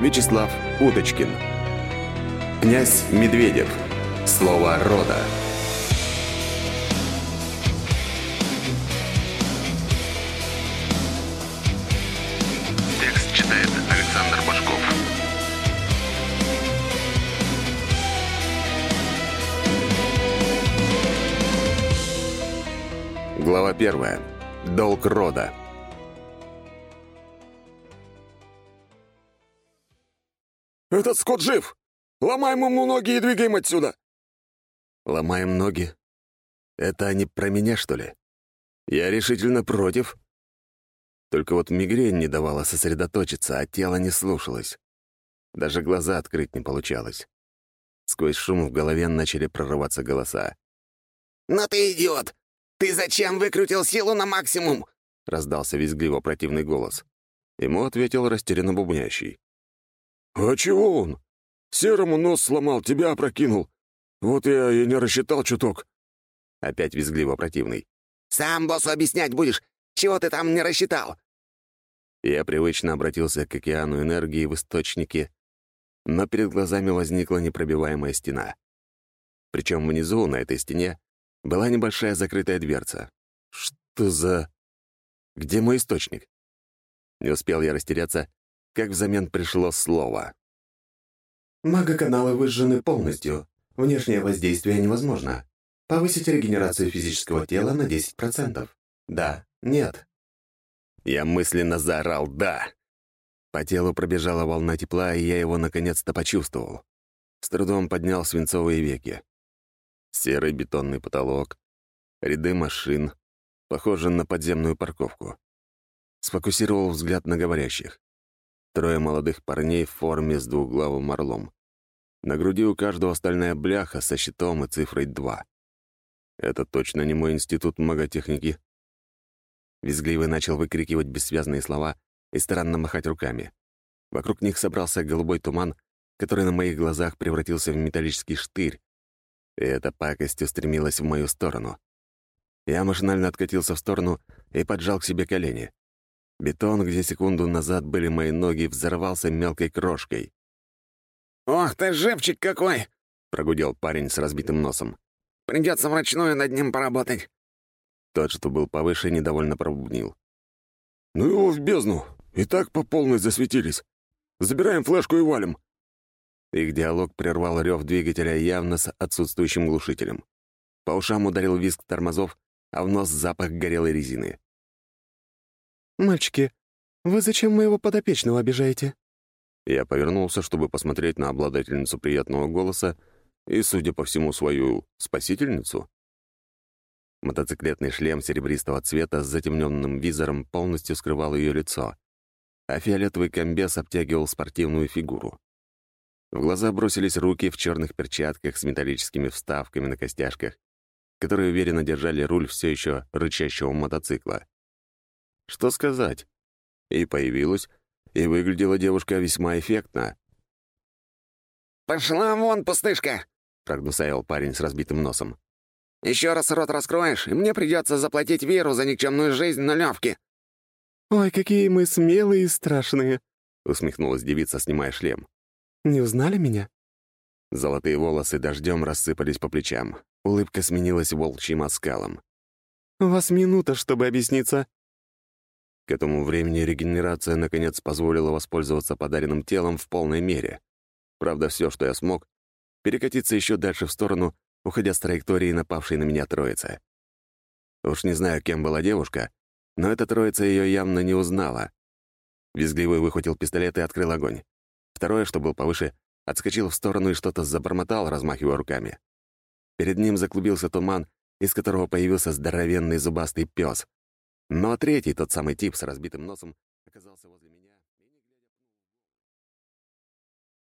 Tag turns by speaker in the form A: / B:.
A: Вячеслав Удочкин. Князь Медведев. Слово рода. Текст читает Александр Башков. Глава 1. Долг рода.
B: «Этот скот жив! Ломаем ему ноги и двигаем отсюда!»
A: Ломаем ноги? Это они про меня, что ли? Я решительно против. Только вот мигрень не давала сосредоточиться, а тело не слушалось. Даже глаза открыть не получалось. Сквозь шум в голове начали прорываться голоса.
C: «Ну ты идиот! Ты зачем выкрутил силу на максимум?»
A: — раздался визгливо противный голос. Ему ответил растерянно бубнящий.
B: «А чего он? Серому нос сломал, тебя опрокинул. Вот я и не рассчитал чуток».
A: Опять визгливо противный.
C: «Сам боссу объяснять будешь, чего ты там не рассчитал?»
A: Я привычно обратился к океану энергии в источнике, но перед глазами возникла непробиваемая стена. Причем внизу, на этой стене, была небольшая закрытая дверца. Что за... Где мой источник? Не успел я растеряться, как взамен пришло слово.
D: Магоканалы выжжены полностью. Внешнее воздействие невозможно. Повысить регенерацию физического тела на 10%. Да, нет.
A: Я мысленно заорал «да». По телу пробежала волна тепла, и я его наконец-то почувствовал. С трудом поднял свинцовые веки. Серый бетонный потолок, ряды машин, похоже на подземную парковку. Сфокусировал взгляд на говорящих. 3 молодых парней в форме с двуглавым орлом. На груди у каждого стальная бляха со щитом и цифрой 2. Это точно не мой институт маготехники. Визгливый начал выкрикивать бессвязные слова и странно махать руками. Вокруг них собрался голубой туман, который на моих глазах превратился в металлический штырь, и эта пакость устремилась в мою сторону. Я машинально откатился в сторону и поджал к себе колени. Бетон, где секунду назад были мои ноги, взорвался мелкой крошкой.
C: «Ох ты, живчик какой!»
A: — прогудел парень с разбитым носом.
C: «Придется вручную над ним поработать».
A: Тот, что был повыше, недовольно пробубнил.
B: «Ну его в бездну! И так по полной засветились. Забираем флешку и валим».
A: Их диалог прервал рев двигателя явно с отсутствующим глушителем. По ушам ударил визг тормозов, а в нос запах горелой резины.
D: «Мальчики, вы зачем моего подопечного обижаете?»
A: Я повернулся, чтобы посмотреть на обладательницу приятного голоса и, судя по всему, свою спасительницу. Мотоциклетный шлем серебристого цвета с затемненным визором полностью скрывал ее лицо, а фиолетовый комбез обтягивал спортивную фигуру. В глаза бросились руки в черных перчатках с металлическими вставками на костяшках, которые уверенно держали руль все еще рычащего мотоцикла. Что сказать? И появилась, и выглядела девушка весьма эффектно.
C: «Пошла вон, пустышка!» —
A: прогнусавил парень с разбитым носом.
C: «Еще раз рот раскроешь, и мне придется заплатить Веру за никчемную жизнь нулевки».
D: «Ой, какие мы смелые и страшные!»
A: — усмехнулась девица, снимая шлем.
D: «Не узнали меня?»
A: Золотые волосы дождем рассыпались по плечам. Улыбка сменилась волчьим оскалом.
D: «У вас минута, чтобы объясниться».
A: К этому времени регенерация наконец позволила воспользоваться подаренным телом в полной мере. Правда, все, что я смог, перекатиться еще дальше в сторону, уходя с траектории напавшей на меня троицы. Уж не знаю, кем была девушка, но эта троица ее явно не узнала. Визгливый выхватил пистолет и открыл огонь. Второй, что был повыше, отскочил в сторону и что-то забормотал, размахивая руками. Перед ним заклубился туман, из которого появился здоровенный зубастый пес. Но третий, тот самый тип с разбитым носом, оказался возле меня.